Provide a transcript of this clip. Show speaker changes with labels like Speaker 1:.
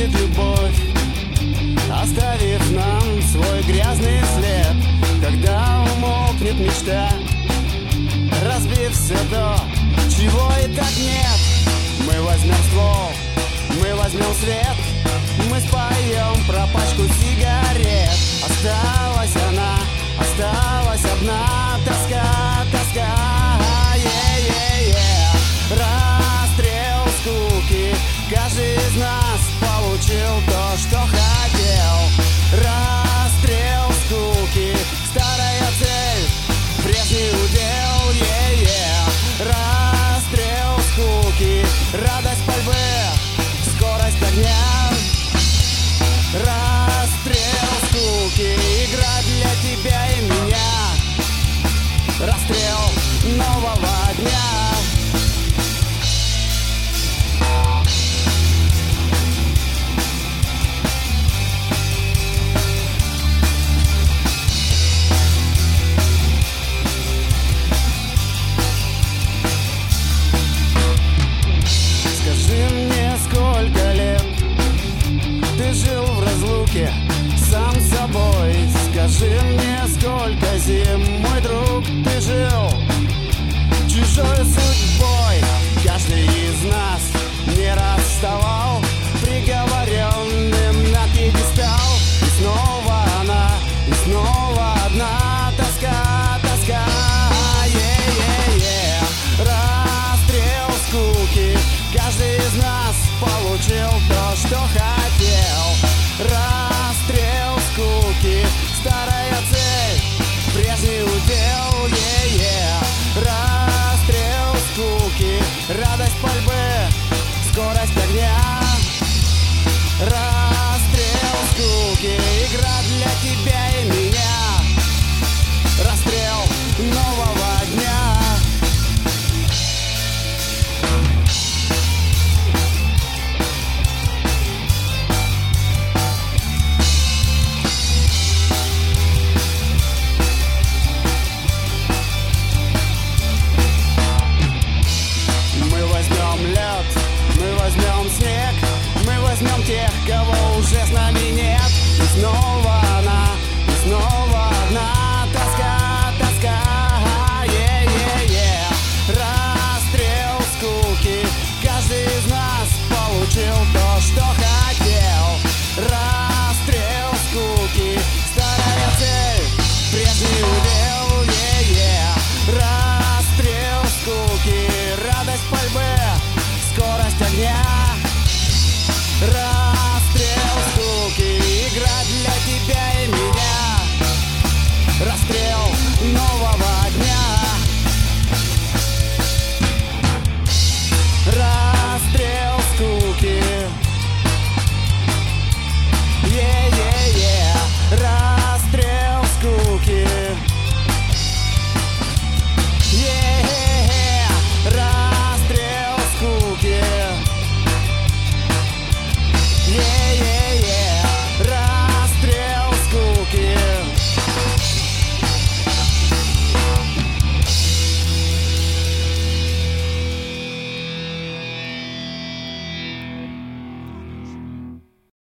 Speaker 1: уходит любовь, оставив нам свой грязный след. Когда умолкнет мечта, разбив все то, чего и так нет. Мы возьмем ствол, мы возьмем свет, мы споем про пачку сигарет. Осталась она, осталась одна тоска, тоска. Расстрел скуки, каждый из нас получил то, что хотел. Расстрел скуки, старая цель, прежний удел. Расстрел скуки, радость пальбы, скорость огня. Расстрел скуки, игра для тебя и меня. Расстрел нового дня. Сколько лет ты жил в разлуке сам с собой? Скажи мне, сколько зим, мой друг, ты жил чужой судьбой? Каждый из нас не раз вставал приговоренным на пьедестал. И снова она, и снова одна тоска, тоска. Расстрел скуки, каждый из нас получил то, что хотел. Расстрел скуки, старая цель, прежний удел. Расстрел скуки, радость пальбы, скорость огня. Расстрел скуки, игра для тебя и меня. Расстрел нового дня. Возьмем снег, мы возьмем тех, кого уже с нами нет. И снова она, и снова одна тоска, тоска. Расстрел скуки, каждый из нас получил то, что хотел.